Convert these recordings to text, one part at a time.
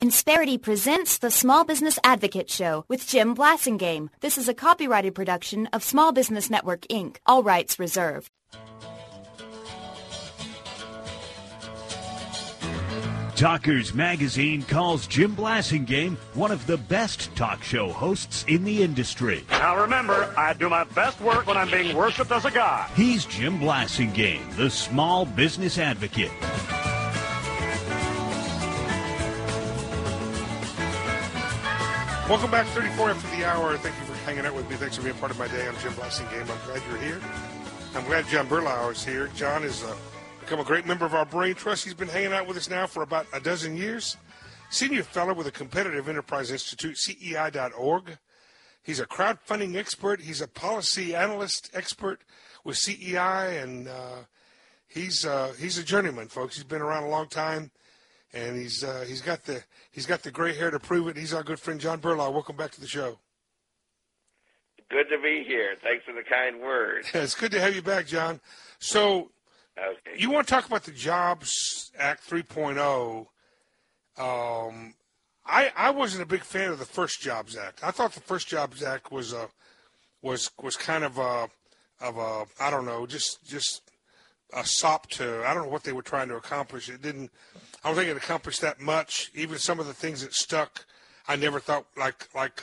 Insperity presents the Small Business Advocate Show with Jim Blasingame. This is a copyrighted production of Small Business Network, Inc., all rights reserved. Talkers Magazine calls Jim Blasingame one of the best talk show hosts in the industry. Now remember, I do my best work when I'm being worshipped as a god. He's Jim Blasingame, the Small Business Advocate. Welcome back, 34 after the hour. Thank you for hanging out with me. Thanks for being part of my day. I'm Jim Blasingame. I'm glad you're here. I'm glad John Berlau is here. John has become a great member of our Brain Trust. He's been hanging out with us now for about a dozen years. Senior fellow with the Competitive Enterprise Institute, CEI.org. He's a crowdfunding expert. He's a policy analyst expert with CEI, and he's a journeyman, folks. He's been around a long time. And he's got the gray hair to prove it. He's our good friend John Berlau. Welcome back to the show. Good to be here. Thanks for the kind words. It's good to have you back, John. So, okay. You want to talk about the Jobs Act 3.0? I wasn't a big fan of the first Jobs Act. I thought the first Jobs Act was kind of a I don't know, just a sop to, I don't know what they were trying to accomplish. I don't think it accomplished that much. Even some of the things that stuck, I never thought like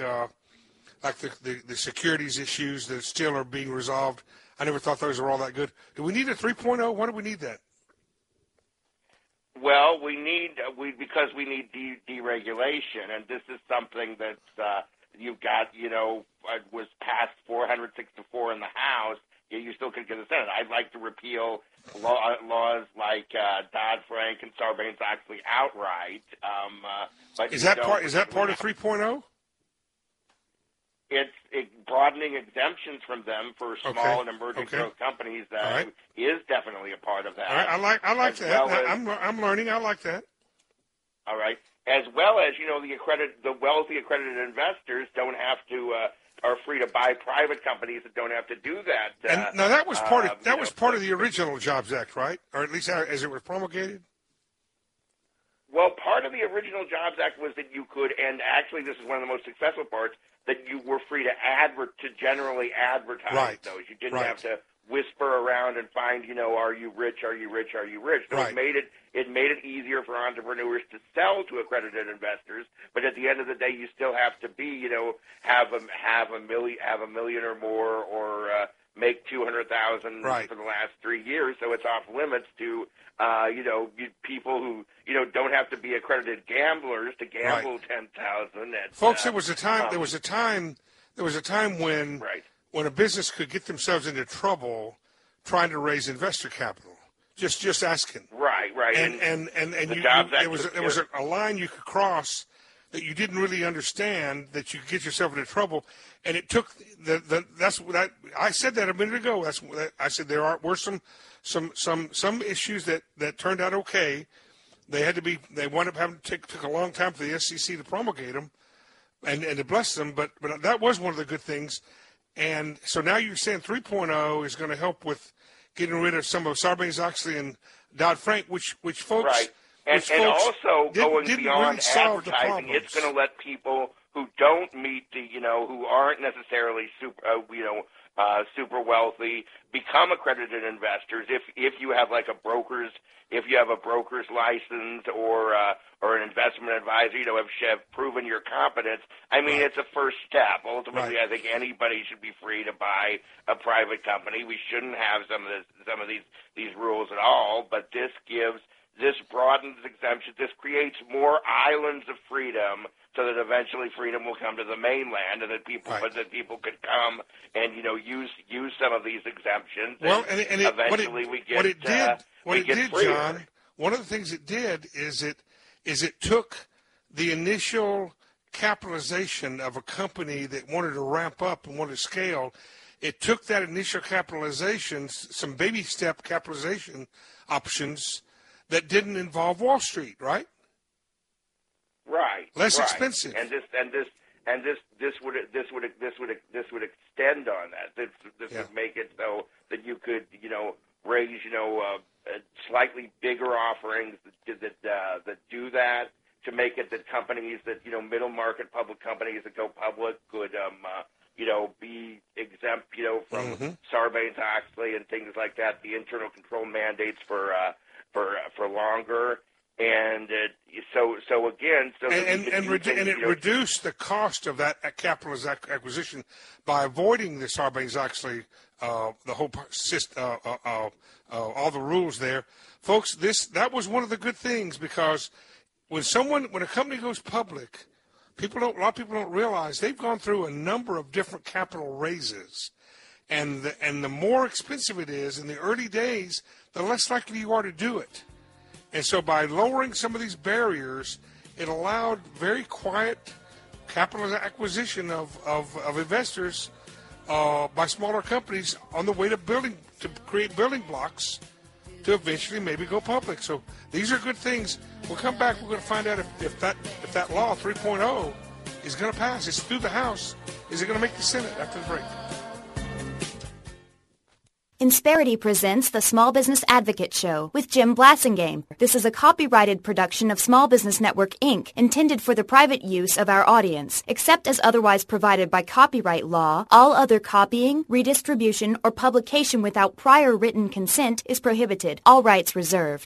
the securities issues that still are being resolved. I never thought those were all that good. Do we need a 3.0? Why do we need that? Well, because we need deregulation, and this is something that you've got. Was passed 406-4 in the House. You still could get a Senate. I'd like to repeal laws like Dodd-Frank and Sarbanes-Oxley outright. But is that part of 3.0? It's broadening exemptions from them for small and emerging growth companies. That is definitely a part of that. All right. I like that. Well I'm learning. I like that. All right. As well as the wealthy accredited investors don't have to. Are free to buy private companies that don't have to do that. And now that was part of the original Jobs Act, right? Or at least as it was promulgated. Well, part of the original Jobs Act was that you could, and actually this is one of the most successful parts, that you were free to generally advertise those. You didn't have to whisper around and find, are you rich? Are you rich? Are you rich? So it made it easier for entrepreneurs to sell to accredited investors. But at the end of the day, you still have to be, have a million or more, or make 200,000 for the last 3 years. So it's off limits to people who don't have to be accredited gamblers to gamble 10,000. Folks, there was a time when. When a business could get themselves into trouble trying to raise investor capital, just asking. Right. And there was a line you could cross that you didn't really understand, that you could get yourself into trouble, and it took I said that a minute ago. I said there were some issues that turned out okay. They wound up having to took a long time for the SEC to promulgate them and to bless them, but that was one of the good things. And so now you're saying 3.0 is going to help with getting rid of some of Sarbanes-Oxley and Dodd-Frank, which folks... Right. And also going beyond advertising, it's going to let people who don't meet who aren't necessarily super wealthy become accredited investors if you have like a broker's license or an investment advisor, have proven your competence. I mean, it's a first step. Ultimately, I think anybody should be free to buy a private company. We shouldn't have some of these rules at all, but this broadens exemptions. This creates more islands of freedom, so that eventually freedom will come to the mainland, and that people could come and use some of these exemptions. Well, we get freer. John, one of the things it did is it took the initial capitalization of a company that wanted to ramp up and wanted to scale. It took that initial capitalization, some baby step capitalization options that didn't involve Wall Street, right? Right. Less expensive. And this would extend on that. This would make it so that you could raise slightly bigger offerings that do that, make it that companies that, middle market public companies that go public could, be exempt, from Sarbanes-Oxley and things like that, the internal control mandates for longer. And it reduced the cost of that capital acquisition by avoiding the Sarbanes-Oxley, the whole system, all the rules there, folks. That was one of the good things, because when a company goes public, a lot of people don't realize they've gone through a number of different capital raises, and the more expensive it is in the early days, the less likely you are to do it. And so by lowering some of these barriers, it allowed very quiet capital acquisition of investors by smaller companies on the way to create building blocks to eventually maybe go public. So these are good things. We'll come back. We're going to find out if that law 3.0 is going to pass. It's through the House. Is it going to make the Senate after the break? Insperity presents the Small Business Advocate Show with Jim Blasingame. This is a copyrighted production of Small Business Network, Inc., intended for the private use of our audience. Except as otherwise provided by copyright law, all other copying, redistribution, or publication without prior written consent is prohibited. All rights reserved.